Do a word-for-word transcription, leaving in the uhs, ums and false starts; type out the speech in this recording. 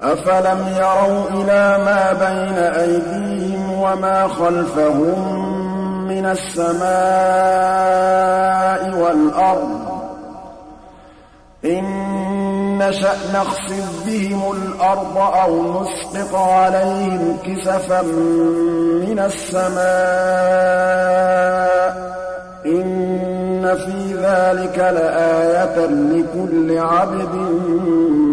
أَفَلَمْ يَرَوْا إِلَىٰ مَا بَيْنَ أَيْدِيهِمْ وَمَا خَلْفَهُم مِّنَ السَّمَاءِ وَالْأَرْضِ ۚ إِن نَّشَأْ نَخْسِفْ بِهِمُ الْأَرْضَ أَوْ نُسْقِطْ عَلَيْهِمْ كِسَفًا مِّنَ السَّمَاءِ ۚ إِنَّ فِي ذَٰلِكَ لَآيَةً لِّكُلِّ عَبْدٍ